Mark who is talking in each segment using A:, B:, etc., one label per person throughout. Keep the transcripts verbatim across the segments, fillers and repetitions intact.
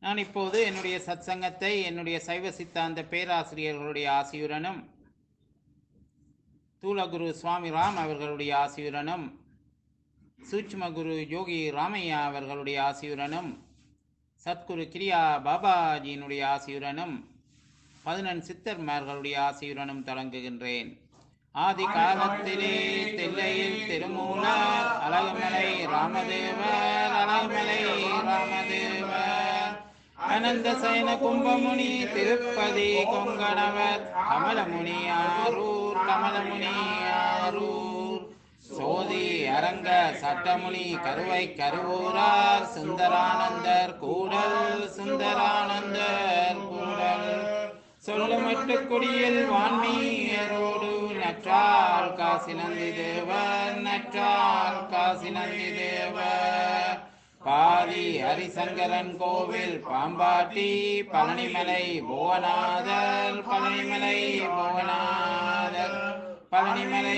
A: நான் இப்போது என்னுடைய சத்சங்கத்தை என்னுடைய சைவ சித்தாந்த பேராசிரியர்களுடைய ஆசியுடனும் தூலகுரு சுவாமி ராம் அவர்களுடைய ஆசியுடனும் சூட்சும குரு யோகி ராமையா அவர்களுடைய ஆசியுடனும் சத்குரு கிரியா பாபாஜியினுடைய ஆசியுடனும் பதினெண் சித்தர்மார்களுடைய ஆசியுடனும் தொடங்குகின்றேன். ஆதி காலத்திலே தில்லையில் திருமூலர் அழகுமலை ராமதேவர் அழகுமலை ராமதேவர் அனந்த சயன கும்பமுனி திருப்பதி கொங்கணவர் கமலமுனி ஆரூர் கமலமுனி ஆரூர் சோதி அரங்க சட்டமுனி கருவை கருவூரார் சுந்தரானந்தர் கூடல் சுந்தரானந்தர் கூடல் சொல்லுமட்டு குடியில் வான்மீரோடு நற்றால் காசி நந்தி தேவர் நற்றால் காசி நந்தி தேவர் பாதி ஹரிசங்கரன் கோவில் பாம்பாட்டி பழனிமலை புவனாதர் பழனிமலை புவனாதர் பழனிமலை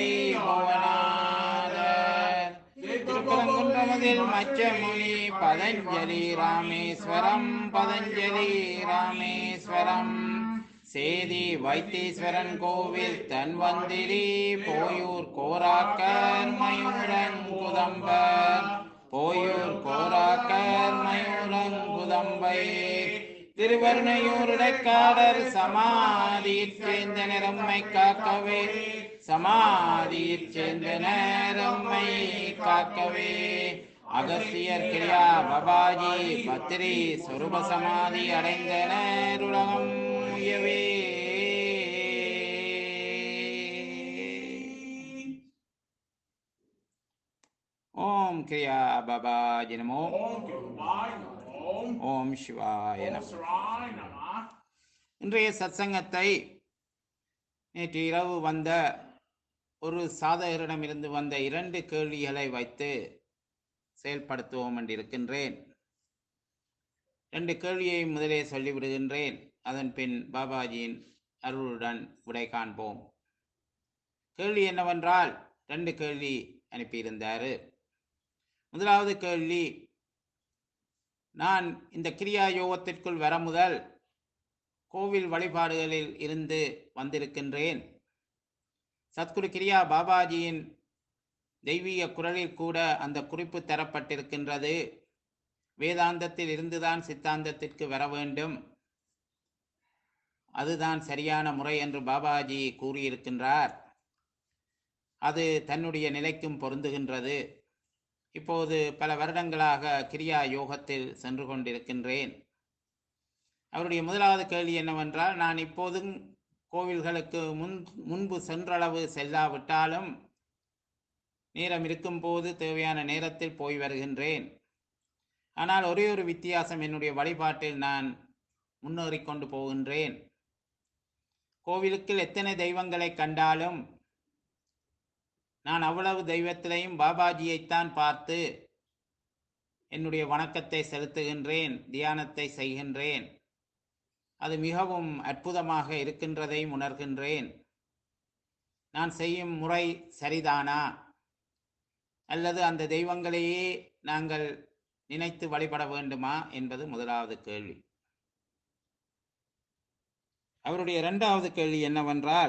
A: புவனாதர் திருப்பரங்குன்றமதில் மச்சமுனி பதஞ்சலி ராமேஸ்வரம் பதஞ்சலி ராமேஸ்வரம் சேதி வைத்தீஸ்வரன் கோவில் தன்வந்திரி போயூர் கோராக்கர் மயூரன் குதம்பர் போயூர் கோராக்கர் மயூரன் குதம்பை திருவருணையூர் இடைக்காடர் சமாதியிற் சேர்ந்த நிறம்மை காக்கவே சமாதியிற் சேர்ந்த நேரம்மை காக்கவே அகஸ்தியர் கிரியா பாபாஜி பத்திரி சொரூப சமாதி அடைந்தனர் உலகம் உயவே. ஓம் கிரியா பாபாஜி நமோ. ஓம் சிவாய நமோ. இன்றைய சத்சங்கத்தை நேற்று இரவு வந்த ஒரு சாதகரிடமிருந்து வந்த இரண்டு கேள்விகளை வைத்து செயல்படுத்துவோம் என்றிருக்கின்றேன். ரெண்டு கேள்வியை முதலே சொல்லிவிடுகின்றேன். அதன் பின் பாபாஜியின் அருளுடன் விடை காண்போம். கேள்வி என்னவென்றால், ரெண்டு கேள்வி அனுப்பியிருந்தாரு. முதலாவது கேள்வி, நான் இந்த கிரியா யோகத்திற்குள் வர முதல் கோவில் வழிபாடுகளில் இருந்து வந்திருக்கின்றேன். சத்குரு கிரியா பாபாஜியின் தெய்வீக குரலில் கூட அந்த குறிப்பு தரப்பட்டிருக்கின்றது. வேதாந்தத்தில் இருந்துதான் சித்தாந்தத்திற்கு வர வேண்டும், அதுதான் சரியான முறை என்று பாபாஜி கூறியிருக்கின்றார். அது தன்னுடைய நிலைக்கும் பொருந்துகின்றது. இப்போது பல வருடங்களாக கிரியா யோகத்தில் சென்று கொண்டிருக்கின்றேன். அவருடைய முதலாவது கேள்வி என்னவென்றால், நான் இப்போதும் கோவில்களுக்கு முன் முன்பு சென்றளவு செல்லாவிட்டாலும் நேரம் இருக்கும் போது தேவையான நேரத்தில் போய் வருகின்றேன். ஆனால் ஒரே ஒரு வித்தியாசம், என்னுடைய வழிபாட்டில் நான் முன்னேறி கொண்டு போகின்றேன். கோவிலுக்குள் எத்தனை தெய்வங்களை கண்டாலும் நான் அவ்வளவு தெய்வத்திலையும் பாபாஜியைத்தான் பார்த்து என்னுடைய வணக்கத்தை செலுத்துகின்றேன், தியானத்தை செய்கின்றேன். அது மிகவும் அற்புதமாக இருக்கின்றதையும் உணர்கின்றேன். நான் செய்யும் முறை சரிதானா, அல்லது அந்த தெய்வங்களையே நாங்கள் நினைத்து வழிபட வேண்டுமா என்பது முதலாவது கேள்வி. அவருடைய இரண்டாவது கேள்வி என்னவென்றால்,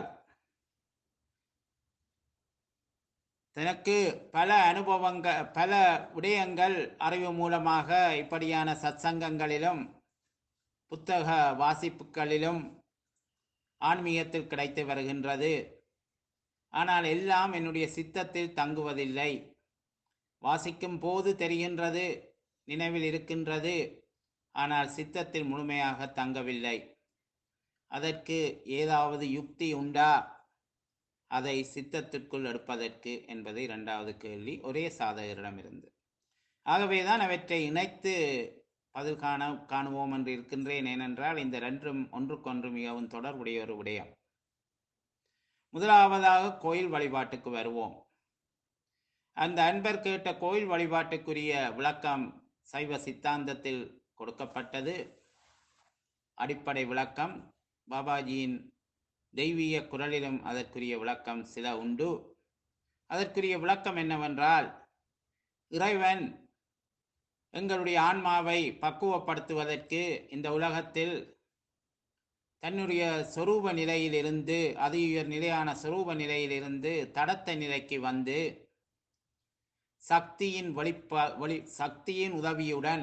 A: தனக்கு பல அனுபவங்கள், பல விடயங்கள் அறிவு மூலமாக இப்படியான சத்சங்கங்களிலும் புத்தக வாசிப்புகளிலும் ஆன்மீகத்தில் கிடைத்து வருகின்றது. ஆனால் எல்லாம் என்னுடைய சித்தத்தில் தங்குவதில்லை. வாசிக்கும் போது தெரிகின்றது, நினைவில் இருக்கின்றது, ஆனால் சித்தத்தில் முழுமையாக தங்கவில்லை. அதற்கு ஏதாவது யுக்தி உண்டா அதை சித்தத்திற்குள் எடுப்பதற்கு என்பது இரண்டாவது கேள்வி, ஒரே சாதகரிடமிருந்து. ஆகவேதான் அவற்றை இணைத்து பதில் காண காணுவோம் என்று இருக்கின்றேன். ஏனென்றால் இந்த ரெண்டும் ஒன்றுக்கொன்று மிகவும் தொடர்புடைய ஒரு விடயம். முதலாவதாக கோயில் வழிபாட்டுக்கு வருவோம். அந்த அன்பர் கேட்ட கோயில் வழிபாட்டுக்குரிய விளக்கம் சைவ சித்தாந்தத்தில் கொடுக்கப்பட்டது. அடிப்படை விளக்கம் பாபாஜியின் தெய்வீக குரலிலும் அதற்குரிய விளக்கம் சில உண்டு. அதற்குரிய விளக்கம் என்னவென்றால், இறைவன் எங்களுடைய ஆன்மாவை பக்குவப்படுத்துவதற்கு இந்த உலகத்தில் தன்னுடைய சொரூப நிலையிலிருந்து அதி உயர் நிலையான சொரூப நிலையிலிருந்து தடத்த நிலைக்கு வந்து சக்தியின் வெளிப்ப வெளி சக்தியின் உதவியுடன்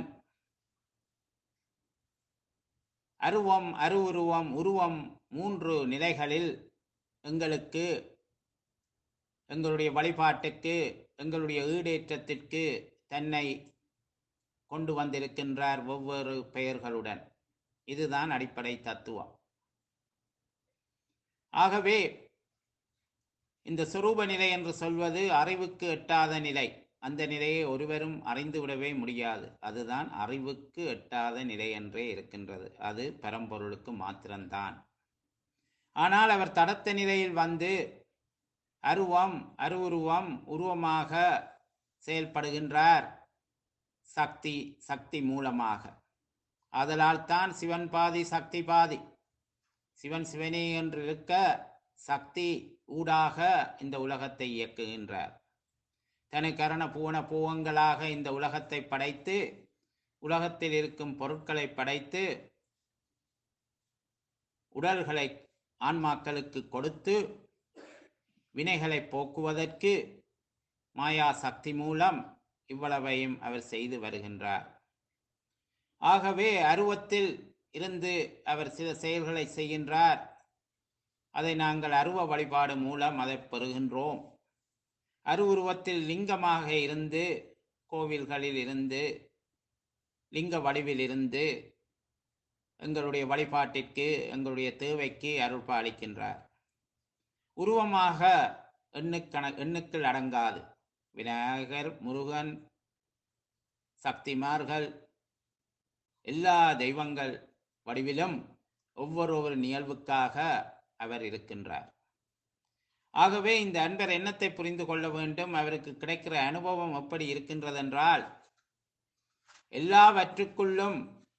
A: அருவம் அருவுருவம் உருவம் மூன்று நிலைகளில் எங்களுக்கு எங்களுடைய வழிபாட்டுக்கு எங்களுடைய ஈடேற்றத்திற்கு தன்னை கொண்டு வந்திருக்கின்றார் ஒவ்வொரு பெயர்களுடன். இதுதான் அடிப்படை தத்துவம். ஆகவே இந்த சொரூப நிலை என்று சொல்வது அறிவுக்கு எட்டாத நிலை. அந்த நிலையை ஒருவரும் அறிந்து விடவே முடியாது. அதுதான் அறிவுக்கு எட்டாத நிலை என்றே இருக்கின்றது. அது பரம்பொருளுக்கு மாத்திரம்தான். ஆனால் அவர் தடத்த நிலையில் வந்து அருவம் அருவுருவம் உருவமாக செயல்படுகின்றார், சக்தி சக்தி மூலமாக. ஆதலால் தான் சிவன் பாதி சக்தி பாதி. சிவன் சிவனே என்று இருக்க சக்தி ஊடாக இந்த உலகத்தை இயக்குகின்றார். தனி கரண பூவன பூவங்களாக இந்த உலகத்தை படைத்து உலகத்தில் இருக்கும் பொருட்களை படைத்து உடல்களை ஆன்மாக்களுக்கு கொடுத்து வினைகளை போக்குவதற்கு மாயா சக்தி மூலம் இவ்வளவையும் அவர் செய்து வருகின்றார். ஆகவே அருவத்தில் இருந்து அவர் சில செயல்களை செய்கின்றார். அதை நாங்கள் அருவ வழிபாடு மூலம் அதை பெறுகின்றோம். அருவுருவத்தில் லிங்கமாக இருந்து கோவில்களில் இருந்து லிங்க வடிவில் இருந்து எங்களுடைய வழிபாட்டிற்கு எங்களுடைய தேவைக்கு அருள் பாலிக்கின்றார். உருவமாக எண்ணுக்கண எண்ணுக்கள் அடங்காது விநாயகர், முருகன், சக்திமார்கள், எல்லா தெய்வங்கள் வடிவிலும் ஒவ்வொரு ஒரு நிகழ்வுக்காக அவர் இருக்கின்றார். ஆகவே இந்த அன்பர் எண்ணத்தை புரிந்து கொள்ள வேண்டும். அவருக்கு கிடைக்கிற அனுபவம் எப்படி இருக்கின்றதென்றால், எல்லாவற்றுக்குள்ளும்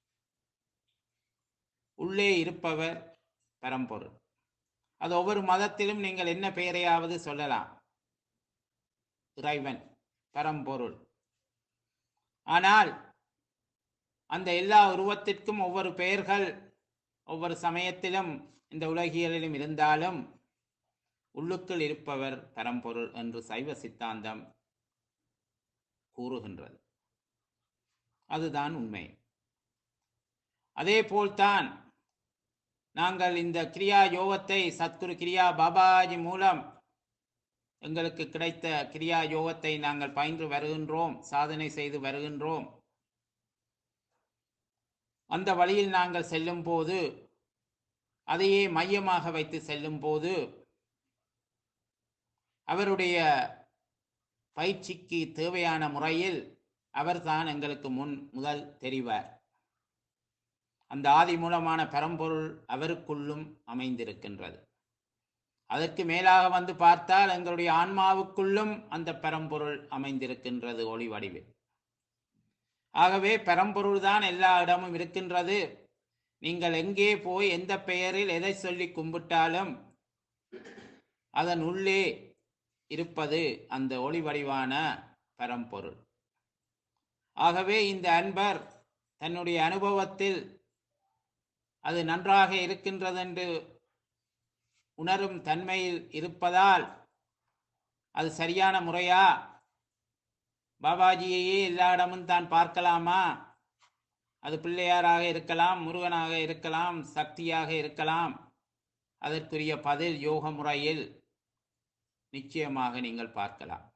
A: உள்ளே இருப்பவர் பரம்பொருள். அது ஒவ்வொரு மதத்திலும் நீங்கள் என்ன பெயரையாவது சொல்லலாம், இறைவன், பரம்பொருள். ஆனால் அந்த எல்லா உருவத்திற்கும் ஒவ்வொரு பெயர்கள் ஒவ்வொரு சமயத்திலும் இந்த உலகியலிலும் இருந்தாலும் உள்ளுக்குள் இருப்பவர் பரம்பொருள் என்று சைவ சித்தாந்தம் கூறுகின்றது. அதுதான் உண்மை. அதே போல்தான் நாங்கள் இந்த கிரியா யோகத்தை சத்குரு கிரியா பாபாஜி மூலம் எங்களுக்கு கிடைத்த கிரியா யோகத்தை நாங்கள் பயின்று வருகின்றோம், சாதனை செய்து வருகின்றோம். அந்த வழியில் நாங்கள் செல்லும் போது, அதையே மையமாக வைத்து செல்லும் போது, அவருடைய பயிற்சிக்கு தேவையான முறையில் அவர்தான் எங்களுக்கு முன் முதல் தெரிவார். அந்த ஆதி மூலமான பரம்பொருள் அவருக்குள்ளும் அமைந்திருக்கின்றது. அதற்கு மேலாக வந்து பார்த்தால் எங்களுடைய ஆன்மாவுக்குள்ளும் அந்த பரம்பொருள் அமைந்திருக்கின்றது ஒளி வடிவில். ஆகவே பரம்பொருள் தான் எல்லா இடமும் இருக்கின்றது. நீங்கள் எங்கே போய் எந்த பெயரில் எதை சொல்லி கும்பிட்டாலும் அதன் உள்ளே இருப்பது அந்த ஒளி வடிவான பரம்பொருள். ஆகவே இந்த அன்பர் தன்னுடைய அனுபவத்தில் அது நன்றாக இருக்கின்றது என்று உணரும் தன்மையில் இருப்பதால், அது சரியான முறையா, பாபாஜியையே எல்லா இடமும் தான் பார்க்கலாமா, அது பிள்ளையாராக இருக்கலாம், முருகனாக இருக்கலாம், சக்தியாக இருக்கலாம், அதற்குரிய பதில் யோக முறையில் நிச்சயமாக நீங்கள் பார்க்கலாம்.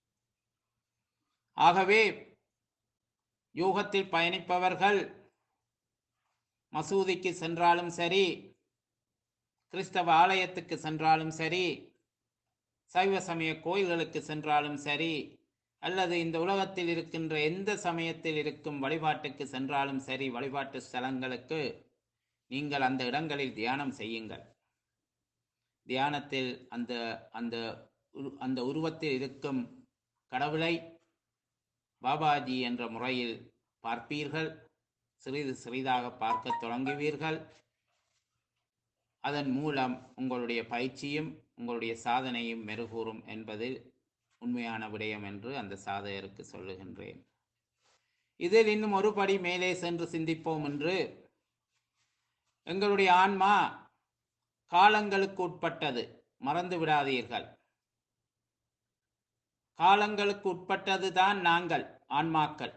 A: ஆகவே யோகத்தில் பயணிப்பவர்கள் மசூதிக்கு சென்றாலும் சரி, கிறிஸ்தவ ஆலயத்துக்கு சென்றாலும் சரி, சைவ சமய கோயில்களுக்கு சென்றாலும் சரி, அல்லது இந்த உலகத்தில் இருக்கின்ற எந்த சமயத்தில் இருக்கும் வழிபாட்டுக்கு சென்றாலும் சரி, வழிபாட்டு ஸ்தலங்களுக்கு நீங்கள் அந்த இடங்களில் தியானம் செய்யுங்கள். தியானத்தில் அந்த அந்த அந்த உருவத்தில் இருக்கும் கடவுளை பாபாஜி என்ற முறையில் பார்ப்பீர்கள். சிறிது சிறிதாக பார்க்க தொடங்குவீர்கள். அதன் மூலம் உங்களுடைய பயிற்சியும் உங்களுடைய சாதனையும் மெருகூறும் என்பது உண்மையான விடயம் என்று அந்த சாதகருக்கு சொல்லுகின்றேன். இதில் இன்னும் ஒரு படி மேலே சென்று சிந்திப்போம் என்று, எங்களுடைய ஆன்மா காலங்களுக்கு உட்பட்டது, மறந்து விடாதீர்கள். காலங்களுக்கு உட்பட்டது தான் நாங்கள் ஆன்மாக்கள்.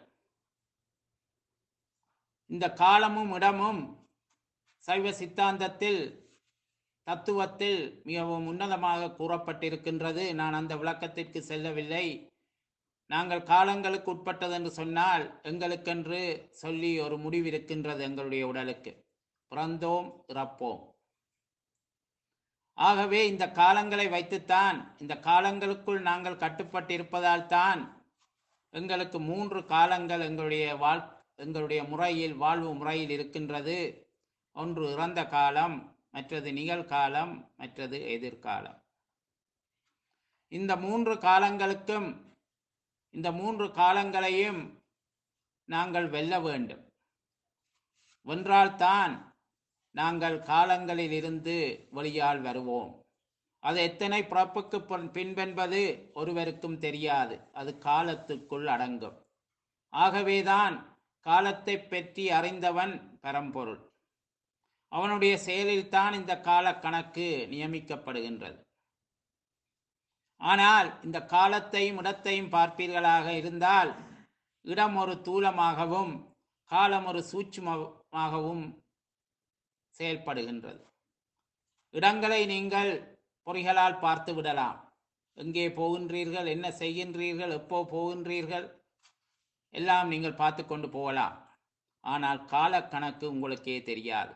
A: இந்த காலமும் இடமும் சைவ சித்தாந்தத்தில் தத்துவத்தில் மிகவும் உன்னதமாக கூறப்பட்டிருக்கின்றது. நான் அந்த விளக்கத்திற்கு செல்லவில்லை. நாங்கள் காலங்களுக்கு உட்பட்டது என்று சொன்னால் எங்களுக்கென்று சொல்லி ஒரு முடிவு இருக்கின்றது. எங்களுடைய உடலுக்கு பிறந்தோம், இறப்போம். ஆகவே இந்த காலங்களை வைத்துத்தான், இந்த காலங்களுக்குள் நாங்கள் கட்டுப்பட்டிருப்பதால் தான் எங்களுக்கு மூன்று காலங்கள் எங்களுடைய வாழ் எங்களுடைய முறையில் வாழ்வு முறையில் இருக்கின்றது. ஒன்று இறந்த காலம், மற்றது நிகழ்காலம், மற்றது எதிர்காலம். இந்த மூன்று காலங்களுக்கும் இந்த மூன்று காலங்களையும் நாங்கள் வெல்ல வேண்டும். வென்றால்தான் நாங்கள் காலங்களில் இருந்து வெளியால் வருவோம். அது எத்தனை பிறப்புக்கு பின்பென்பது ஒருவருக்கும் தெரியாது. அது காலத்துக்குள் அடங்கும். ஆகவேதான் காலத்தை பற்றி அறிந்தவன் பரம்பொருள். அவனுடைய செயலில்தான் இந்த கால கணக்கு நியமிக்கப்படுகின்றது. ஆனால் இந்த காலத்தையும் இடத்தையும் பார்ப்பீர்களாக இருந்தால், இடம் ஒரு தூலமாகவும் காலம் ஒரு சூட்சுமமாகவும் செயல்படுகின்றது. இடங்களை நீங்கள் பொறிகளால் பார்த்து விடலாம். எங்கே போகின்றீர்கள், என்ன செய்கின்றீர்கள், எப்போ போகின்றீர்கள் எல்லாம் நீங்கள் பார்த்து கொண்டு போகலாம். ஆனால் கால கணக்கு உங்களுக்கே தெரியாது.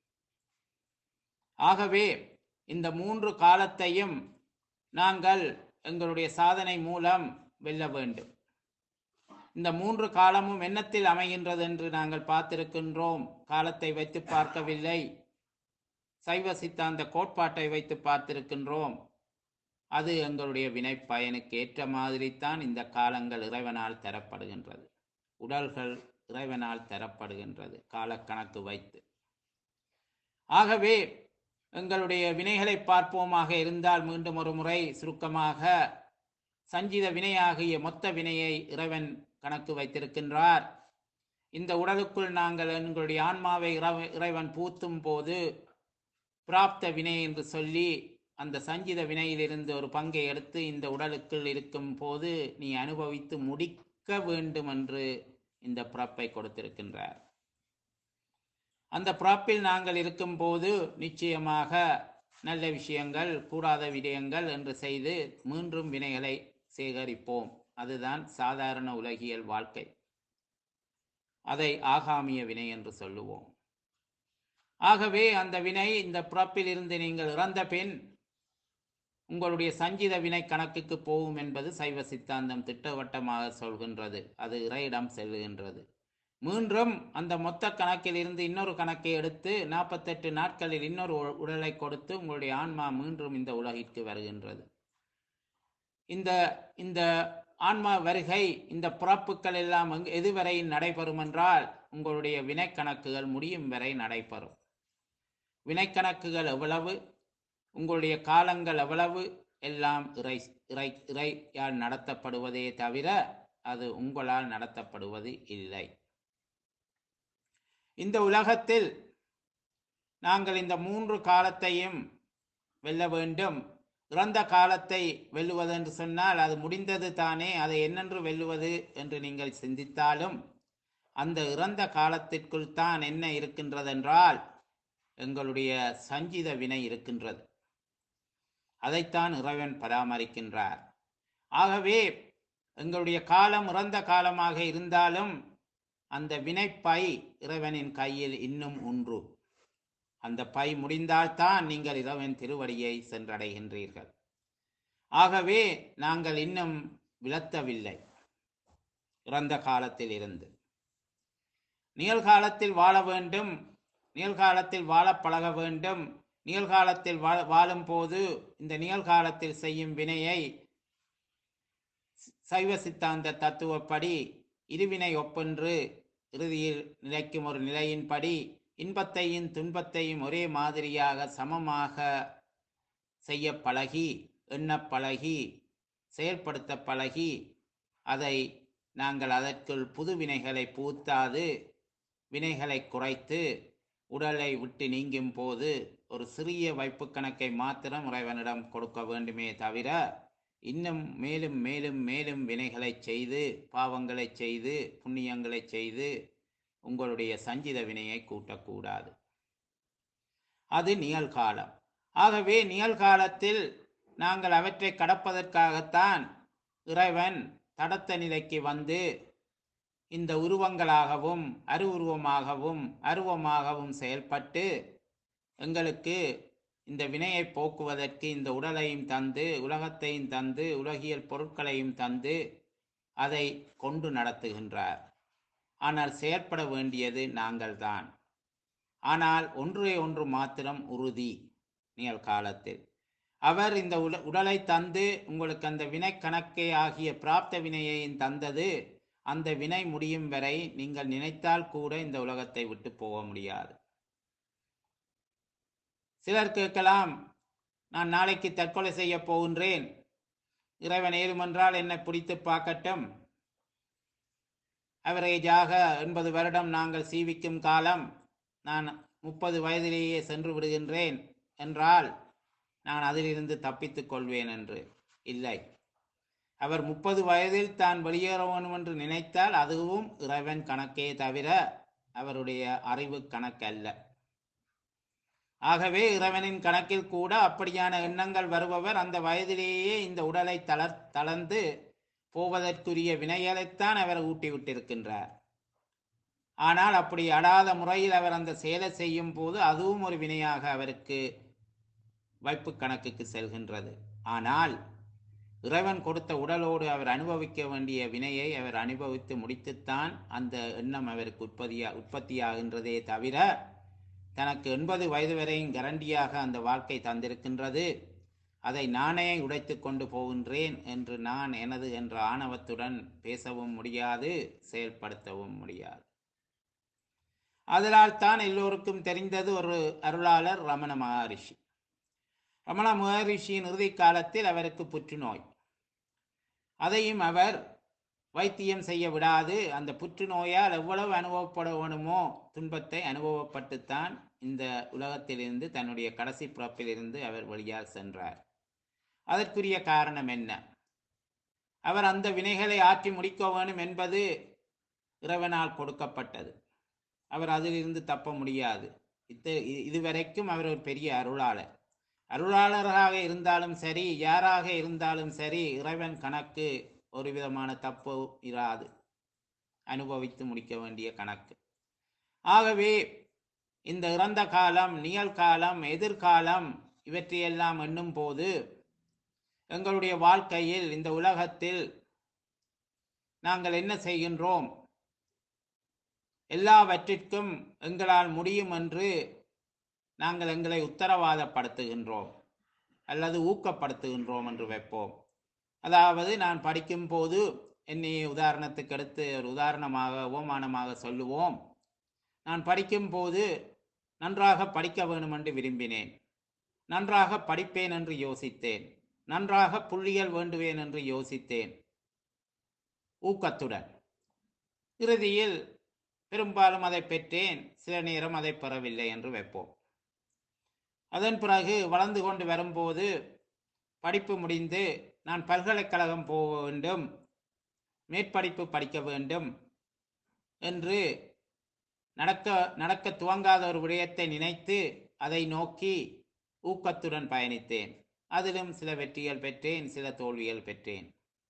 A: ஆகவே இந்த மூன்று காலத்தையும் நாங்கள் எங்களுடைய சாதனை மூலம் வெல்ல வேண்டும். இந்த மூன்று காலமும் எண்ணத்தில் அமைகின்றது என்று நாங்கள் பார்த்திருக்கின்றோம். காலத்தை வைத்து பார்க்கவில்லை, சைவ சித்தாந்த கோட்பாட்டை வைத்து பார்த்திருக்கின்றோம். அது எங்களுடைய வினை பயனுக்கு ஏற்ற மாதிரி தான் இந்த காலங்கள் இறைவனால் தரப்படுகின்றது. உடல்கள் இறைவனால் தரப்படுகின்றது காலக்கணக்கு வைத்து. ஆகவே எங்களுடைய வினைகளை பார்ப்போமாக இருந்தால், மீண்டும் ஒரு முறை சுருக்கமாக, சஞ்சித வினையாகிய மொத்த வினையை இறைவன் கணக்கு வைத்திருக்கின்றார். இந்த உடலுக்குள் நாங்கள் எங்களுடைய ஆன்மாவை இறைவன் பூத்தும் போது பிராப்த வினை என்று சொல்லி அந்த சஞ்சித வினையிலிருந்து ஒரு பங்கை எடுத்து இந்த உடலுக்குள் இருக்கும் போது நீ அனுபவித்து முடிக்க வேண்டும் என்று இந்த பிறப்பை கொடுத்திருக்கின்றார். அந்த பிறப்பில் நாங்கள் இருக்கும் போது நிச்சயமாக நல்ல விஷயங்கள், கூடாத விடயங்கள் என்று செய்து மீண்டும் வினைகளை சேகரிப்போம். அதுதான் சாதாரண உலகியல் வாழ்க்கை. அதை ஆகாமிய வினை என்று சொல்லுவோம். ஆகவே அந்த வினை, இந்த பிறப்பில் இருந்து நீங்கள் இறந்த பின் உங்களுடைய சஞ்சித வினை கணக்குக்கு போகும் என்பது சைவ சித்தாந்தம் திட்டவட்டமாக சொல்கின்றது. அது இறையிடம் செல்லுகின்றது. மீண்டும் அந்த மொத்த கணக்கில் இருந்து இன்னொரு கணக்கை எடுத்து நாற்பத்தெட்டு நாட்களில் இன்னொரு உடலை கொடுத்து உங்களுடைய ஆன்மா மீண்டும் இந்த உலகிற்கு வருகின்றது. இந்த இந்த ஆன்மா வருகை, இந்த பிறப்புகள் எல்லாம் எதுவரை நடைபெறும் என்றால், உங்களுடைய வினைக்கணக்குகள் முடியும் வரை நடைபெறும். வினைக்கணக்குகள் எவ்வளவு, உங்களுடைய காலங்கள் எவ்வளவு எல்லாம் இறை இறை இறையால் நடத்தப்படுவதே தவிர அது உங்களால் நடத்தப்படுவது இல்லை. இந்த உலகத்தில் நாங்கள் இந்த மூன்று காலத்தையும் வெல்ல வேண்டும். இறந்த காலத்தை வெல்லுவது என்று சொன்னால் அது முடிந்தது தானே, அதை என்னென்று வெல்லுவது என்று நீங்கள் சிந்தித்தாலும், அந்த இறந்த காலத்திற்குள் தான் என்ன இருக்கின்றதென்றால் எங்களுடைய சஞ்சித வினை இருக்கின்றது. அதைத்தான் இறைவன் பராமரிக்கின்றார். ஆகவே எங்களுடைய காலம் இறந்த காலமாக இருந்தாலும் அந்த வினைப்பை இறைவனின் கையில் இன்னும் ஒன்று. அந்த பை முடிந்தால்தான் நீங்கள் இறைவன் திருவடியை சென்றடைகின்றீர்கள். ஆகவே நாங்கள் இன்னும் விலத்தவில்லை. இறந்த காலத்தில் இருந்து நிகழ்காலத்தில் வாழ வேண்டும். நிகழ்காலத்தில் வாழ பழக வேண்டும். நிகழ்காலத்தில் வா வாழும் போது இந்த நிகழ்காலத்தில் செய்யும் வினையை சைவ சித்தாந்த தத்துவப்படி இருவினை ஒப்பென்று இறுதியில் நிலைக்கும் ஒரு நிலையின்படி இன்பத்தையும் துன்பத்தையும் ஒரே மாதிரியாக சமமாக செய்ய பழகி, எண்ண பழகி, செயல்படுத்த பழகி, அதை நாங்கள் அதற்குள் புது வினைகளை பூத்தாது வினைகளை குறைத்து உடலை விட்டு நீங்கும் போது ஒரு சிறிய வைப்பு கணக்கை மாத்திரம் இறைவனிடம் கொடுக்க வேண்டுமே தவிர இன்னும் மேலும் மேலும் மேலும் வினைகளை செய்து பாவங்களை செய்து புண்ணியங்களை செய்து உங்களுடைய சஞ்சித வினையை கூட்டக்கூடாது. அது நிகழ்காலம். ஆகவே நிகழ்காலத்தில் நாங்கள் அவற்றை கடப்பதற்காகத்தான் இறைவன் தடத்த நிலைக்கு வந்து இந்த உருவங்களாகவும் அருவுருவமாகவும் அருவமாகவும் செயல்பட்டு எங்களுக்கு இந்த வினையை போக்குவதற்கு இந்த உடலையும் தந்து உலகத்தையும் தந்து உலகியல் பொருட்களையும் தந்து அதை கொண்டு நடத்துகின்றார். ஆனால் செயற்பட வேண்டியது நாங்கள்தான். ஆனால் ஒன்றே ஒன்று மாத்திரம் உறுதி, நிகழ்காலத்தில் அவர் இந்த உட உடலை தந்து உங்களுக்கு அந்த வினை கணக்கை ஆகிய பிராப்த வினையையும் தந்தது. அந்த வினை முடியும் வரை நீங்கள் நினைத்தால் கூட இந்த உலகத்தை விட்டு போக முடியாது. சிலர் கேட்கலாம், நான் நாளைக்கு தற்கொலை செய்ய போகின்றேன், இறைவன் ஏழுமென்றால் என்னை பிடித்து பார்க்கட்டும், அவரேஜாக எண்பது வருடம் நாங்கள் சீவிக்கும் காலம், நான் முப்பது வயதிலேயே சென்று விடுகின்றேன் என்றால் நான் அதிலிருந்து தப்பித்துக் கொள்வேன் என்று. இல்லை, அவர் முப்பது வயதில் தான் வெளியேற வேண்டும் என்று நினைத்தால் அதுவும் இறைவன் கணக்கே தவிர அவருடைய அறிவு கணக்கல்ல. ஆகவே இறைவனின் கணக்கில் கூட அப்படியான எண்ணங்கள் வருபவர் அந்த வயதிலேயே இந்த உடலை தளர் தளர்ந்து போவதற்குரிய வினைகளைத்தான் அவர் ஊட்டி விட்டிருக்கின்றார். ஆனால் அப்படி அடாத முறையில் அவர் அந்த செயலை செய்யும் போது அதுவும் ஒரு வினையாக அவருக்கு வைப்பு கணக்குக்கு செல்கின்றது. ஆனால் இறைவன் கொடுத்த உடலோடு அவர் அனுபவிக்க வேண்டிய வினையை அவர் அனுபவித்து முடித்துத்தான் அந்த எண்ணம் அவருக்கு உற்பத்தியா உற்பத்தியாகின்றதே தவிர தனக்கு எண்பது வயது வரையும் கரண்டியாக அந்த வாழ்க்கை தந்திருக்கின்றது, அதை நானே உடைத்து கொண்டு போகின்றேன் என்று நான் எனது என்ற ஆணவத்துடன் பேசவும் முடியாது, செயல்படுத்தவும் முடியாது. அதனால் தான் எல்லோருக்கும் தெரிந்தது ஒரு அருளாளர் ரமண மகரிஷி. ரமண மகரிஷியின் இறுதி காலத்தில் அவருக்கு புற்றுநோய். அதையும் அவர் வைத்தியம் செய்ய விடாது அந்த புற்றுநோயால் எவ்வளவு அனுபவப்பட வேணுமோ துன்பத்தை அனுபவப்பட்டுத்தான் இந்த உலகத்திலிருந்து தன்னுடைய கடைசி பிறப்பிலிருந்து அவர் வெளியால் சென்றார். அதற்குரிய காரணம் என்ன? அவர் அந்த வினைகளை ஆற்றி முடிக்க வேண்டும் என்பது இறைவனால் கொடுக்கப்பட்டது. அவர் அதிலிருந்து தப்ப முடியாது. இது இதுவரைக்கும் அவர் ஒரு பெரிய அருளாளர். அருளாளராக இருந்தாலும் சரி, யாராக இருந்தாலும் சரி, இறைவன் கணக்கு ஒரு விதமான தப்பு இராது, அனுபவித்து முடிக்க வேண்டிய கணக்கு. ஆகவே இந்த இறந்த காலம், நிகழ்காலம், எதிர்காலம் இவற்றையெல்லாம் எண்ணும் போது எங்களுடைய வாழ்க்கையில் இந்த உலகத்தில் நாங்கள் என்ன செய்கின்றோம்? எல்லாவற்றிற்கும் எங்களால் முடியும் என்று நாங்கள் எங்களை உத்தரவாதப்படுத்துகின்றோம் அல்லது ஊக்கப்படுத்துகின்றோம் என்று வைப்போம். அதாவது நான் படிக்கும் போது என்னை உதாரணத்துக்கு எடுத்து ஒரு உதாரணமாக ஓமானமாக சொல்லுவோம். நான் படிக்கும் போது நன்றாக படிக்க வேண்டும் என்று விரும்பினேன், நன்றாக படிப்பேன் என்று யோசித்தேன், நன்றாக புள்ளிகள் வேண்டுவேன் என்று யோசித்தேன் ஊக்கத்துடன். இறுதியில் பெரும்பாலும் அதை பெற்றேன், சில நேரம் அதை பெறவில்லை என்று வைப்போம். அதன் பிறகு வளர்ந்து கொண்டு வரும்போது படிப்பு முடிந்து நான் பல்கலைக்கழகம் போக வேண்டும், மேற்படிப்பு படிக்க வேண்டும் என்று நடக்க நடக்க துவங்காத ஒரு விடயத்தை நினைத்து அதை நோக்கி ஊக்கத்துடன் பயணித்தேன். அதிலும் சில வெற்றிகள் பெற்றேன், சில தோல்விகள் பெற்றேன்.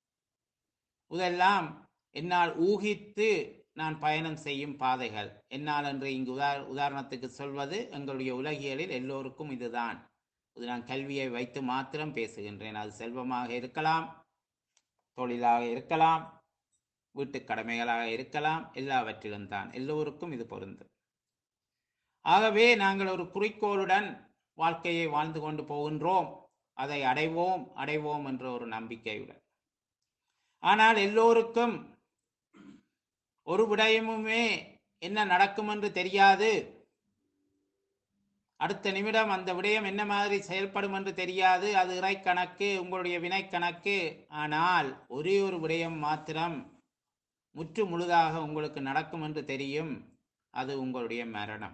A: இதெல்லாம் என்னால் ஊகித்து நான் பயணம் செய்யும் பாதைகள். என்னால் என்று இங்கு உதா உதாரணத்துக்கு சொல்வது எங்களுடைய உலகியலில் எல்லோருக்கும் இதுதான். இது நான் கல்வியை வைத்து மாத்திரம் பேசுகின்றேன். அது செல்வமாக இருக்கலாம், தொழிலாக இருக்கலாம், வீட்டு கடமைகளாக இருக்கலாம், எல்லாவற்றிலும் தான் எல்லோருக்கும் இது பொருந்தும். ஆகவே நாங்கள் ஒரு குறிக்கோளுடன் வாழ்க்கையை வாழ்ந்து கொண்டு போகின்றோம், அதை அடைவோம் அடைவோம் என்ற ஒரு நம்பிக்கையுடன். ஆனால் எல்லோருக்கும் ஒரு விடயமுமே என்ன நடக்கும் என்று தெரியாது. அடுத்த நிமிடம் அந்த விடயம் என்ன மாதிரி செயல்படும் என்று தெரியாது. அது இறை கணக்கு, உங்களுடைய வினை கணக்கு. ஆனால் ஒரே ஒரு விடயம் மாத்திரம் முற்று முழுதாக உங்களுக்கு நடக்கும் என்று தெரியும். அது உங்களுடைய மரணம்.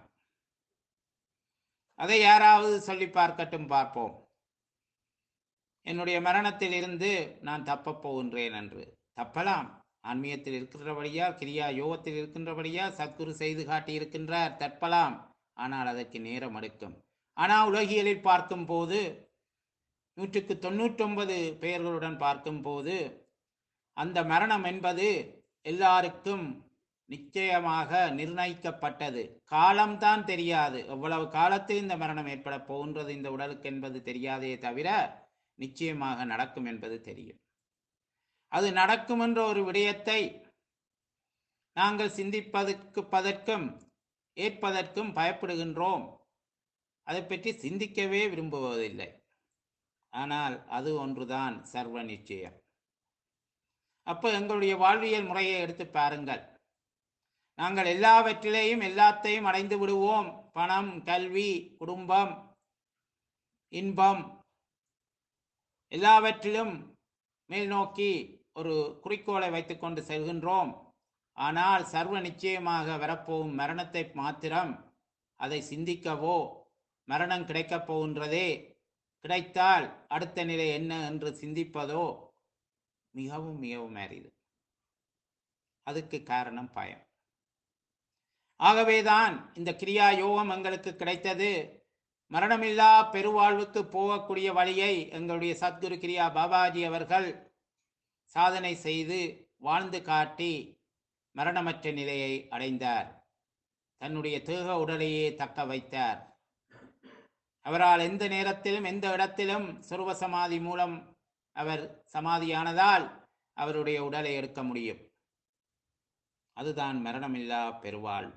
A: அதை யாராவது சொல்லி பார்க்கட்டும், பார்ப்போம். என்னுடைய மரணத்தில் இருந்து நான் தப்பப் போகின்றேன் என்று. தப்பலாம். ஆன்மீகத்தில் இருக்கின்றபடியா, கிரியா யோகத்தில் இருக்கின்றபடியா, சத்குரு செய்து காட்டி இருக்கின்றார், தப்பலாம். ஆனால் அதற்கு நேரம் எடுக்கும். ஆனால் உலகியலில் பார்க்கும் போது, நூற்றுக்கு தொண்ணூற்றொன்பது பெயர்களுடன் பார்க்கும் போது, அந்த மரணம் என்பது எல்லாருக்கும் நிச்சயமாக நிர்ணயிக்கப்பட்டது. காலம்தான் தெரியாது. எவ்வளவு காலத்தில் இந்த மரணம் ஏற்பட போகின்றது இந்த உடலுக்கு என்பது தெரியாதே தவிர நிச்சயமாக நடக்கும் என்பது தெரியும். அது நடக்கும் என்ற ஒரு விடயத்தை நாங்கள் சிந்திப்பதற்கு பதற்கும் ஏற்பதற்கும் பயப்படுகின்றோம். அதை பற்றி சிந்திக்கவே விரும்புவதில்லை. ஆனால் அது ஒன்றுதான் சர்வ நிச்சயம். அப்போ எங்களுடைய வாழ்வியல் முறையை எடுத்து பாருங்கள். நாங்கள் எல்லாவற்றிலேயும் எல்லாத்தையும் அடைந்து விடுவோம். பணம், கல்வி, குடும்பம், இன்பம், எல்லாவற்றிலும் மேல் நோக்கி ஒரு குறிக்கோளை வைத்துக்கொண்டு செல்கின்றோம். ஆனால் சர்வ நிச்சயமாக வரப்போகும் மரணத்தை மாத்திரம் அதை சிந்திக்கவோ, மரணம் கிடைக்கப் போகின்றதே, கிடைத்தால் அடுத்த நிலை என்ன என்று சிந்திப்பதோ மிகவும் மிகவும் அரிது. அதுக்கு காரணம் பயம். ஆகவேதான் இந்த கிரியா யோகம் எங்களுக்கு கிடைத்தது. மரணமில்லா பெருவாழ்வுக்கு போகக்கூடிய வழியை எங்களுடைய சத்குரு கிரியா பாபாஜி அவர்கள் சாதனை செய்து வாழ்ந்து காட்டி மரணமற்ற நிலையை அடைந்தார். தன்னுடைய தேக உடலையே தக்க வைத்தார். அவரால் எந்த நேரத்திலும் எந்த இடத்திலும் சொருப சமாதி மூலம் அவர் சமாதியானதால் அவருடைய உடலை எடுக்க முடியும். அதுதான் மரணமில்லா பெருவாழ்வு.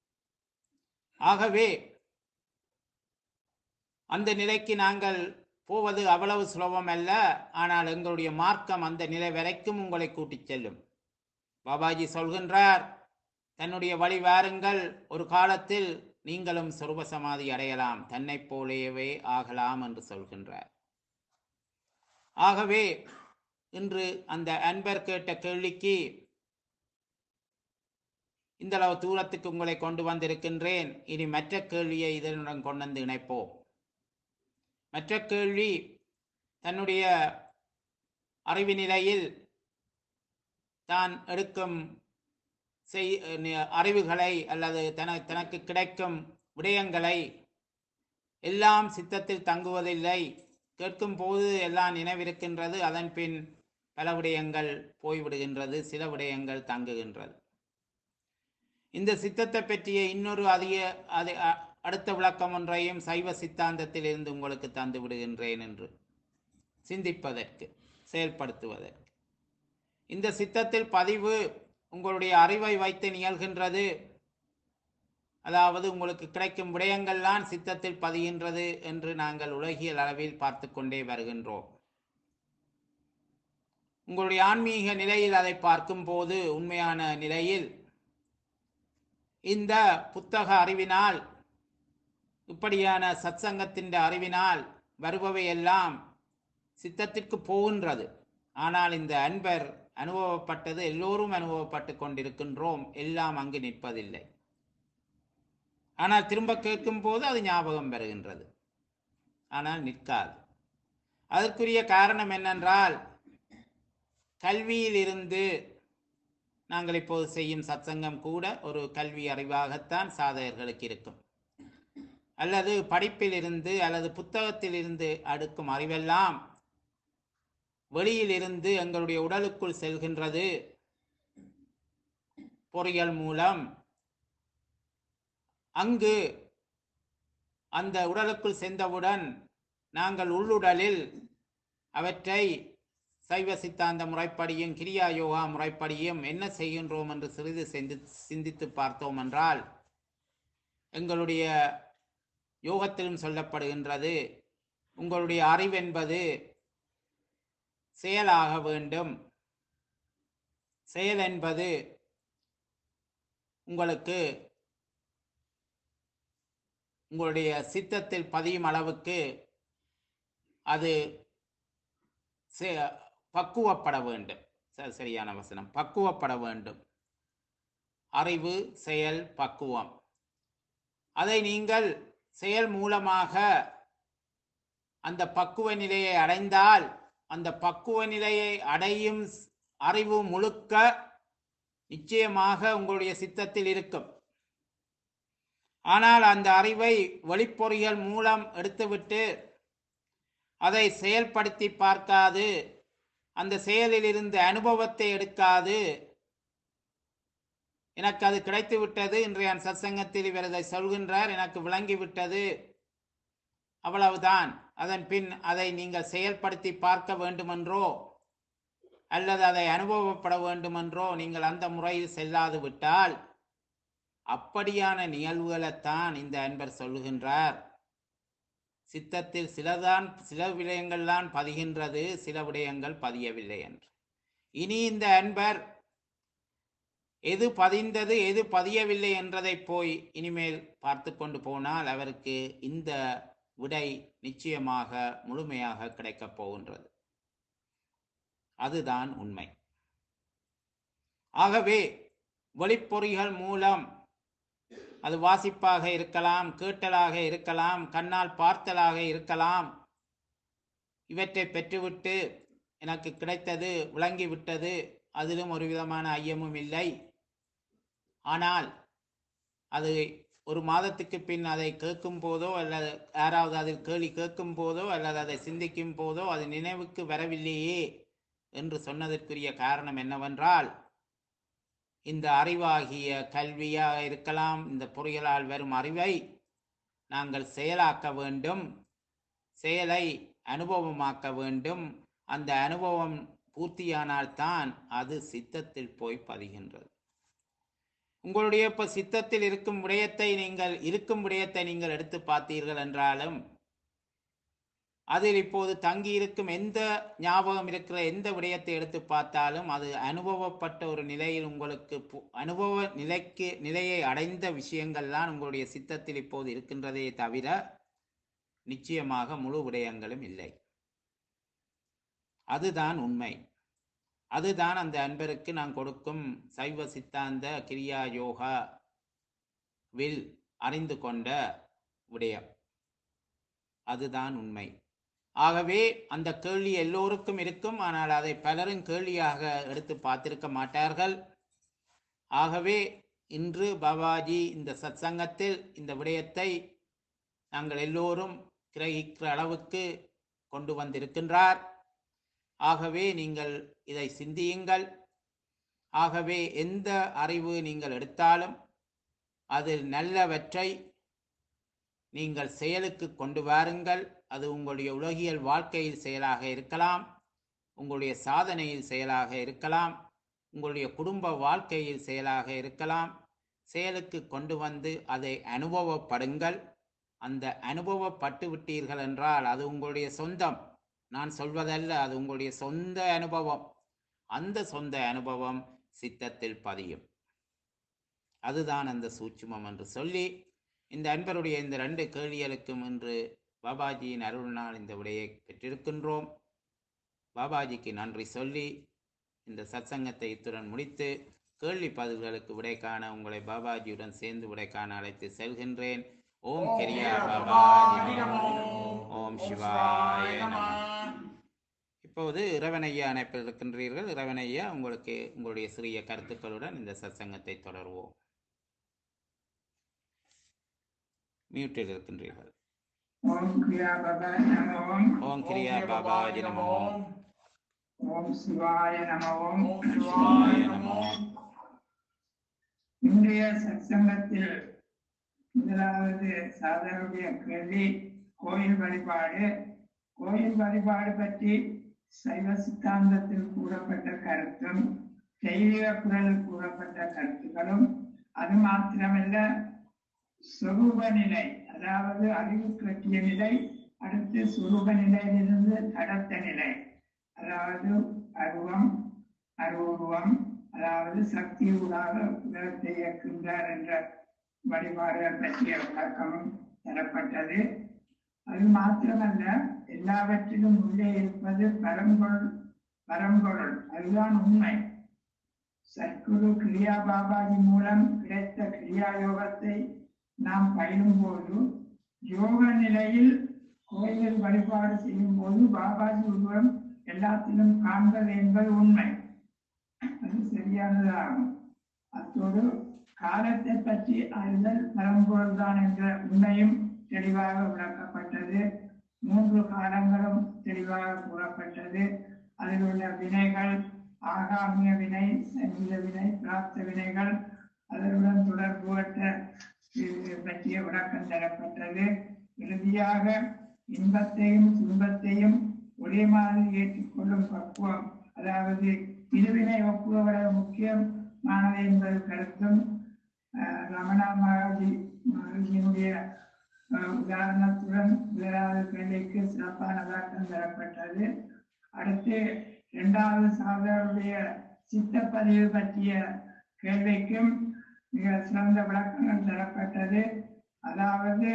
A: ஆகவே அந்த நிலைக்கு நாங்கள் போவது அவ்வளவு சுலபம் அல்ல. ஆனால் எங்களுடைய மார்க்கம் அந்த நிலை வரைக்கும் உங்களை கூட்டிச் செல்லும். பாபாஜி சொல்கின்றார், தன்னுடைய வழி வாருங்கள், ஒரு காலத்தில் நீங்களும் சொருப சமாதி அடையலாம், தன்னை போலேயே ஆகலாம் என்று சொல்கின்றார். ஆகவே இன்று அந்த அன்பர் கேட்ட கேள்விக்கு இந்த அளவு தூரத்துக்கு உங்களை கொண்டு வந்திருக்கின்றேன். இனி மற்ற கேள்வியை இதனுடன் கொண்டு வந்து இணைப்போம். மற்ற கேள்வி, தன்னுடைய அறிவு நிலையில் தான் எடுக்கும் செய் அறிவுகளை அல்லது தன தனக்கு கிடைக்கும் விடயங்களை எல்லாம் சித்தத்தில் தங்குவதில்லை. கேட்கும் போது எல்லாம் நினைவிருக்கின்றது, அதன் பின் பல விடயங்கள் போய்விடுகின்றது, சில விடயங்கள் தங்குகின்றது. இந்த சித்தத்தை பற்றிய இன்னொரு அதிக அதை அடுத்த விளக்கம் ஒன்றையும் சைவ சித்தாந்தத்தில் இருந்து உங்களுக்கு தந்து விடுகின்றேன் என்று சிந்திப்பதற்கு, செயல்படுத்துவதற்கு. இந்த சித்தத்தில் பதிவு உங்களுடைய அறிவை வைத்து நிகழ்கின்றது. அதாவது உங்களுக்கு கிடைக்கும் விடயங்கள்லாம் சித்தத்தில் பதிகின்றது என்று நாங்கள் உலகியல் அளவில் பார்த்து கொண்டே வருகின்றோம். உங்களுடைய ஆன்மீக நிலையில் அதை பார்க்கும் போது, உண்மையான நிலையில் இந்த புத்தக அறிவினால், இப்படியான சத்சங்கத்தின் அறிவினால் வருபவை எல்லாம் சித்தத்திற்கு போகின்றது. ஆனால் இந்த அன்பர் அனுபவப்பட்டது எல்லோரும் அனுபவப்பட்டு கொண்டிருக்கின்றோம். எல்லாம் அங்கு நிற்பதில்லை. ஆனால் திரும்ப கேட்கும் போது அது ஞாபகம் வருகின்றது, ஆனால் நிற்காது. அதற்குரிய காரணம் என்னென்றால், கல்வியில் இருந்து நாங்கள் இப்போது செய்யும் சத்சங்கம் கூட ஒரு கல்வி அறிவாகத்தான் சாதகர்களுக்கு இருக்கும். அல்லது படிப்பில் இருந்து அல்லது புத்தகத்தில் இருந்து அடுக்கும் அறிவெல்லாம் வெளியில் இருந்து எங்களுடைய உடலுக்குள் செல்கின்றது. பொறியியல் மூலம் அங்கு அந்த உடலுக்குள் சென்றவுடன் நாங்கள் உள்ளுடலில் அவற்றை சைவ சித்தாந்த முறைப்படியும் கிரியா யோகா முறைப்படியும் என்ன செய்கின்றோம் என்று சிறிது சிந்தி சிந்தித்து பார்த்தோம் என்றால், எங்களுடைய யோகத்திலும் சொல்லப்படுகின்றது, உங்களுடைய அறிவென்பது செயலாக வேண்டும். செயல் என்பது உங்களுக்கு உங்களுடைய சித்தத்தில் பதியும் அளவுக்கு அது பக்குவப்பட வேண்டும். சரியான வசனம், பக்குவப்பட வேண்டும். அறிவு, செயல், பக்குவம். அதை நீங்கள் செயல் மூலமாக அந்த பக்குவ நிலையை அடைந்தால், அந்த பக்குவ நிலையை அடையும் அறிவு முழுக்க நிச்சயமாக உங்களுடைய சித்தத்தில் இருக்கும். ஆனால் அந்த அறிவை வெளிப்பொறிகள் மூலம் எடுத்துவிட்டு அதை செயல்படுத்தி பார்க்காது, அந்த செயலில் இருந்து அனுபவத்தை எடுக்காது, எனக்கு அது கிடைத்து விட்டது, இன்றைய சத்சங்கத்தில் இவர் இதை சொல்கின்றார், எனக்கு விளங்கிவிட்டது, அவ்வளவுதான், அதன் பின் அதை நீங்கள் செயல்படுத்தி பார்க்க வேண்டுமென்றோ அல்லது அதை அனுபவப்பட வேண்டுமென்றோ நீங்கள் அந்த முறையில் செல்லாது விட்டால், அப்படியான நிகழ்வுகளைத்தான் இந்த அன்பர் சொல்லுகின்றார். சித்தத்தில் சிலதான் சில விடயங்கள் தான் பதிகின்றது, சில விடயங்கள் பதியவில்லை என்று. இனி இந்த அன்பர் எது பதிந்தது எது பதியவில்லை என்றதை போய் இனிமேல் பார்த்து கொண்டு போனால் அவருக்கு இந்த விடை நிச்சயமாக முழுமையாக கிடைக்கப் போகின்றது. அதுதான் உண்மை. ஆகவே வெளிப்பொறிகள் மூலம், அது வாசிப்பாக இருக்கலாம், கேட்டலாக இருக்கலாம், கண்ணால் பார்த்தலாக இருக்கலாம், இவற்றை பெற்றுவிட்டு எனக்கு கிடைத்தது, விளங்கிவிட்டது, அதிலும் ஒரு விதமான ஐயமும் இல்லை. ஆனால் அது ஒரு மாதத்துக்கு பின் அதை கேட்கும் போதோ அல்லது யாராவது அதில் கேள்வி கேட்கும் போதோ அல்லது அதை சிந்திக்கும் போதோ அது நினைவுக்கு வரவில்லையே என்று சொன்னதற்குரிய காரணம் என்னவென்றால், இந்த அறிவாகிய கல்வியாக இருக்கலாம், இந்த பொறிகளால் வரும் அறிவை நாங்கள் செயலாக்க வேண்டும், செயலை அனுபவமாக்க வேண்டும். அந்த அனுபவம் பூர்த்தியானால்தான் அது சித்தத்தில் போய் பதிகின்றது. உங்களுடைய இப்போ சித்தத்தில் இருக்கும் விடயத்தை நீங்கள் இருக்கும் விடயத்தை நீங்கள் எடுத்து பார்த்தீர்கள் என்றாலும், அதில் இப்போது தங்கி இருக்கும் எந்த ஞாபகம் இருக்கிற எந்த விடயத்தை எடுத்து பார்த்தாலும் அது அனுபவப்பட்ட ஒரு நிலையில் உங்களுக்கு அனுபவ நிலைக்கு நிலையை அடைந்த விஷயங்கள்லாம் உங்களுடைய சித்தத்தில் இப்போது இருக்கின்றதே தவிர நிச்சயமாக முழு விடயங்களும் இல்லை. அதுதான் உண்மை. அதுதான் அந்த அன்பருக்கு நான் கொடுக்கும் சைவ சித்தாந்த கிரியா யோகா வில் அறிந்து கொண்ட விடயம். அதுதான் உண்மை. ஆகவே அந்த கேள்வி எல்லோருக்கும் இருக்கும், ஆனால் அதை பலரும் கேள்வியாக எடுத்து பார்த்திருக்க மாட்டார்கள். ஆகவே இன்று பாபாஜி இந்த சத்சங்கத்தில் இந்த விடயத்தை நாங்கள் எல்லோரும் கிரகிக்கிற அளவுக்கு கொண்டு வந்திருக்கின்றார். ஆகவே நீங்கள் இதை சிந்தியுங்கள். ஆகவே எந்த அறிவு நீங்கள் எடுத்தாலும் அதில் நல்லவற்றை நீங்கள் செயலுக்கு கொண்டு வாருங்கள். அது உங்களுடைய உலகியல் வாழ்க்கையில் செயலாக இருக்கலாம், உங்களுடைய சாதனையில் செயலாக இருக்கலாம், உங்களுடைய குடும்ப வாழ்க்கையில் செயலாக இருக்கலாம். செயலுக்கு கொண்டு வந்து அதை அனுபவப்படுங்கள். அந்த அனுபவப்பட்டு விட்டீர்கள் என்றால் அது உங்களுடைய சொந்தம், நான் சொல்வதல்ல, அது உங்களுடைய சொந்த அனுபவம். அந்த சொந்த அனுபவம் சித்தத்தில் பதியும். அதுதான் அந்த சூட்சுமம் என்று சொல்லி, இந்த அன்பருடைய இந்த ரெண்டு கேள்விகளுக்கும் இன்று பாபாஜியின் அருளினால் இந்த விடையை பெற்றிருக்கின்றோம். பாபாஜிக்கு நன்றி சொல்லி இந்த சத்சங்கத்தை இத்துடன் முடித்து கேள்வி பதில்களுக்கு விடை காண உங்களை பாபாஜியுடன் சேர்ந்து விடை காண அழைத்து செல்கின்றேன். ஓம் கிரியா பாபாஜி நமோ. ஓம் சிவாய நமோ. இப்போது இறைவனையா அணைப்பில் இருக்கின்றீர்கள். இறைவனையா, உங்களுக்கு உங்களுடைய சிறிய கருத்துக்களுடன் இந்த சத்சங்கத்தை தொடர்வோம். மியூட்டில் இருக்கின்றீர்கள்.
B: ஓம் கிரியா பாபாஜி நமோ.
A: ஓம் கிரியா பாபாஜி நமோ.
B: ஓம் சிவாய நமோ.
C: ஓம் சிவாய நமோ.
B: இன்றைய சத்சங்கத்தில் முதலாவது சாதகருடைய கேள்வி கோயில் வழிபாடு. கோயில் வழிபாடு பற்றி சைவ சித்தாந்தத்தில் கூறப்பட்ட கருத்தும் தெய்வீக குரலில் கூறப்பட்ட கருத்துக்களும், அது மாத்திரமல்ல சொரூப நிலை, அதாவது அறிவு கட்டிய நிலை, அடுத்து சுரூப நிலையிலிருந்து கடத்த நிலை, அதாவது அருவம் அருவுருவம், அதாவது சக்தியூடாக உலகத்தை இயக்குகின்றார் என்ற வழிபாடுகள் பற்றிய விளக்கமும் தரப்பட்டது. அது மாத்திரமல்ல, எல்லாவற்றிலும் உள்ளே இருப்பது பரம்பொருள் பரம்பொருள், அதுதான் உண்மை. சத்குரு கிரியா பாபாஜி மூலம் கிடைத்த கிரியா யோகத்தை நாம் பயிலும் போது யோக நிலையில் கோயிலில் வழிபாடு செய்யும் போது பாபாஜி உருவம் எல்லாத்திலும் காண்பது என்பது உண்மை. அது சரியானதாகும். அத்தோடு காலத்தை பற்றி அறிதல் பரம்பொருள்தான் என்ற உண்மையும் தெளிவாக விளக்கப்பட்டது. மூன்று காலங்களும் தெளிவாக கூறப்பட்டது. அதில் உள்ள வினைகள், ஆகாமிய வினை, சங்கீத வினை, பிராப்த வினைகள், அதனுடன் தொடர்புபட்ட பற்றிய விளக்கம் தரப்பட்டது. இறுதியாக இன்பத்தையும் துன்பத்தையும் ஒரே மாதிரி ஏற்றுக்கொள்ளும் பக்குவம், அதாவது இருவினை ஒப்புவர முக்கியமானது என்பது கருத்தும் ரமணா மகாஜி மகாஜியினுடைய உதாரணத்துடன் முதலாவது கேள்விக்கு சிறப்பான விளக்கம் தரப்பட்டது. அடுத்து இரண்டாவது சாதகருடைய சித்தப்பதிவு பற்றிய கேள்விக்கும் மிக சிறந்த விளக்கங்கள் தரப்பட்டது. அதாவது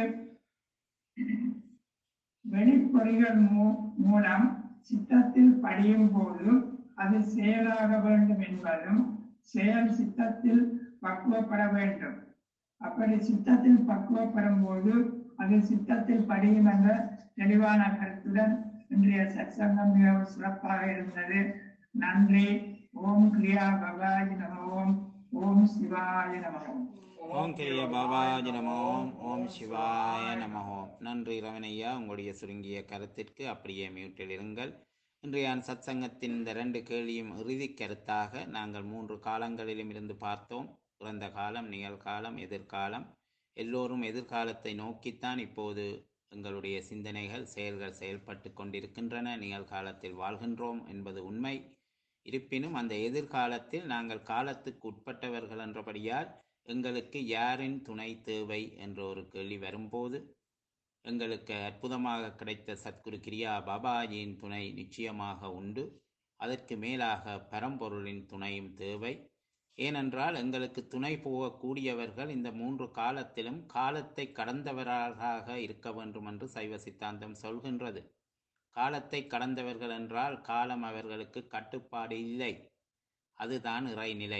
B: வெளிப்பொறிகள் மூலம் சித்தத்தில் படியும் போது அது செயலாக வேண்டும் என்பதும், செயல் சித்தத்தில் பக்குவப்பட வேண்டும். அப்படி சித்தத்தில் பக்குவப்படும் போது அது சித்தத்தில் படியும் என்ற தெளிவான கருத்துடன் இன்றைய சத்சங்கம் மிகவும் சிறப்பாக இருந்தது. நன்றி. ஓம் கிரியா பாபாஜி நம ஓம். ஓம் சிவாய நம ஓம்.
A: ஓம் கிரியா பாபாஜி நம ஓம். ஓம் சிவாய நம ஓம். நன்றி ரமணையா, உங்களுடைய சுருங்கிய கருத்திற்கு. அப்படியே மியூட்டில் இருங்கள். இன்றைய சத்சங்கத்தின் இந்த ரெண்டு கேள்வியும் இறுதி கருத்தாக நாங்கள் மூன்று காலங்களிலும் இருந்து பார்த்தோம். இறந்த காலம், நிகழ்காலம், எதிர்காலம். எல்லோரும் எதிர்காலத்தை நோக்கித்தான் இப்போது எங்களுடைய சிந்தனைகள், செயல்கள் செயல்பட்டு கொண்டிருக்கின்றன. நிகழ்காலத்தில் வாழ்கின்றோம் என்பது உண்மை. இருப்பினும் அந்த எதிர்காலத்தில் நாங்கள் காலத்துக்கு உட்பட்டவர்கள் என்றபடியால் எங்களுக்கு யாரின் துணை தேவை என்ற ஒரு கேள்வி வரும்போது, எங்களுக்கு அற்புதமாக கிடைத்த சத்குரு கிரியா பாபாஜியின் துணை நிச்சயமாக உண்டு. அதற்கு மேலாக பரம்பொருளின் துணையும் தேவை. ஏனென்றால் எங்களுக்கு துணை போகக்கூடியவர்கள் இந்த மூன்று காலத்திலும் காலத்தை கடந்தவர்களாக இருக்க வேண்டும் என்று சைவ சித்தாந்தம் சொல்கின்றது. காலத்தை கடந்தவர்கள் என்றால் காலம் அவர்களுக்கு கட்டுப்பாடு இல்லை. அதுதான் இறைநிலை.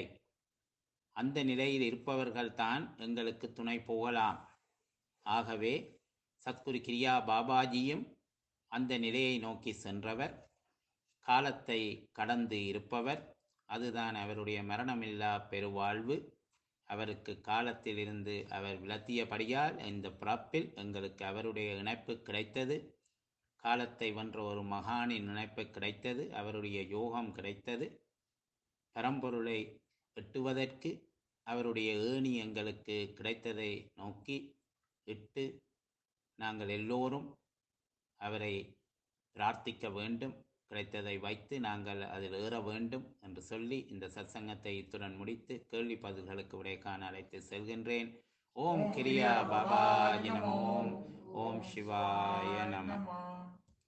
A: அந்த நிலையில் இருப்பவர்கள்தான் எங்களுக்கு துணை போகலாம். ஆகவே சத்குரு கிரியா பாபாஜியும் அந்த நிலையை நோக்கி சென்றவர், காலத்தை கடந்து இருப்பவர். அதுதான் அவருடைய மரணமில்லா பெருவாழ்வு. அவருக்கு காலத்தில் இருந்து அவர் விலத்தியபடியால் இந்த பிறப்பில் எங்களுக்கு அவருடைய இணைப்பு கிடைத்தது. காலத்தை வென்ற ஒரு மகானின் இணைப்பு கிடைத்தது. அவருடைய யோகம் கிடைத்தது. பரம்பொருளை எட்டுவதற்கு அவருடைய ஏணி எங்களுக்கு கிடைத்ததை நோக்கி இட்டு நாங்கள் எல்லோரும் அவரை பிரார்த்திக்க வேண்டும். கிடைத்ததை வைத்து நாங்கள் அதில் ஏற வேண்டும் என்று சொல்லி இந்த சத்சங்கத்தை இத்துடன் முடித்து கேள்வி பதில்களுக்கு விடை காண அழைத்து செல்கின்றேன். ஓம் கிரியா பாபாஜி நமோ. ஓம் சிவாய நம.